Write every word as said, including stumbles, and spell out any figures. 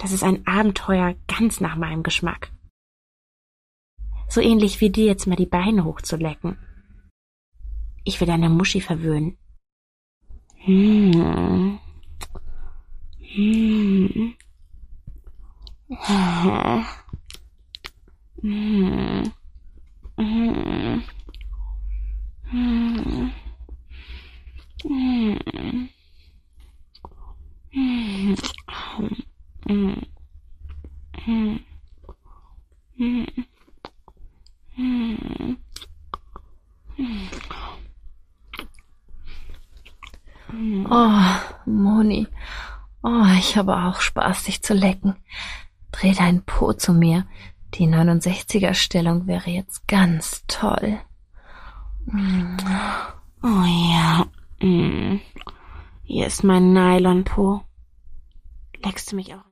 Das ist ein Abenteuer ganz nach meinem Geschmack. So ähnlich wie dir jetzt mal die Beine hochzulecken. Ich will deine Muschi verwöhnen. Hm. Hm. Hm. Hm. Hm. Hm. Hm. Hm. Hm. Hm. Hm. Hm. Oh, Moni. Oh, ich habe auch Spaß, dich zu lecken. Dreh deinen Po zu mir. Die neunundsechziger-Stellung wäre jetzt ganz toll. Oh ja. Hier ist mein Nylonpo. Leckst du mich auch?